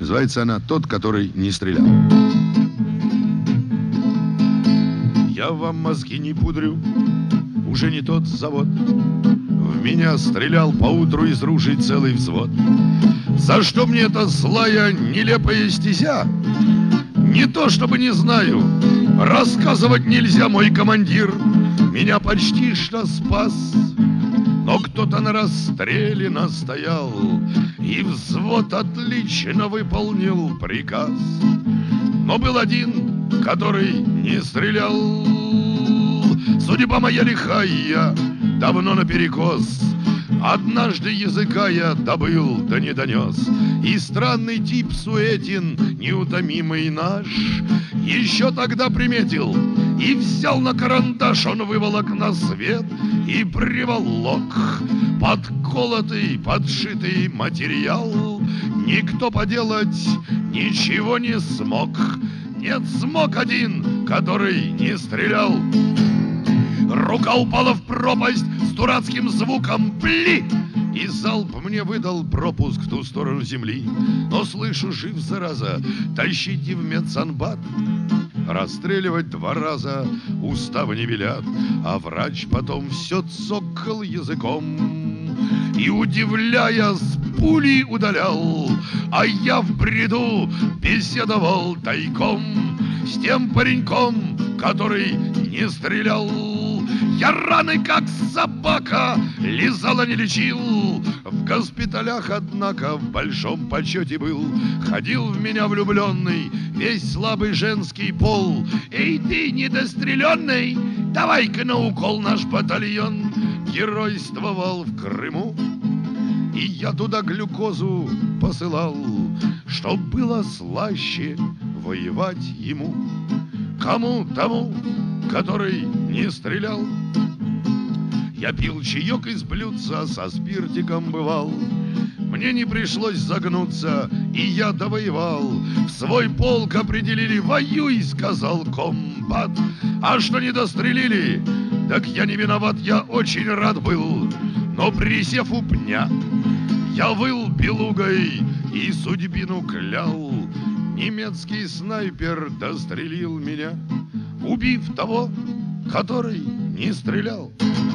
Называется она «Тот, который не стрелял». Я вам мозги не пудрю, уже не тот завод. В меня стрелял поутру из ружей целый взвод. За что мне эта злая, нелепая стезя? Не то чтобы не знаю, рассказывать нельзя, мой командир меня почти что спас. Но кто-то на расстреле настоял, и взвод отлично выполнил приказ. Но был один, который не стрелял. Судьба моя лихая, давно наперекос. Однажды языка я добыл, да не донес. И странный тип Суетин, неутомимый наш, еще тогда приметил и взял на карандаш. Он выволок на свет и приволок подколотый, подшитый материал. Никто поделать ничего не смог. Нет, смог один, который не стрелял. Рука упала в пропасть с дурацким звуком «пли», и залп мне выдал пропуск в ту сторону земли. Но слышу, жив зараза, тащите в медсанбат. Расстреливать 2 раза устава не велят, а врач потом все цокал языком и, удивляя, с пулей удалял. А я в бреду беседовал тайком с тем пареньком, который не стрелял. Я раны, как собака, лизал, а не лечил. В госпиталях, однако, в большом почете был. Ходил в меня влюбленный весь слабый женский пол. Эй, ты недостреленный, давай-ка на укол наш батальон. Геройствовал в Крыму, и я туда глюкозу посылал, чтоб было слаще воевать ему. Кому? Тому, который не стрелял. Я пил чаек из блюдца, со спиртиком бывал. Мне не пришлось загнуться, и я довоевал. В свой полк определили, воюй, сказал комбат. А что не дострелили, так я не виноват, я очень рад был. Но присев у пня, я выл белугой и судьбину клял. Немецкий снайпер дострелил меня, убив того, который не стрелял.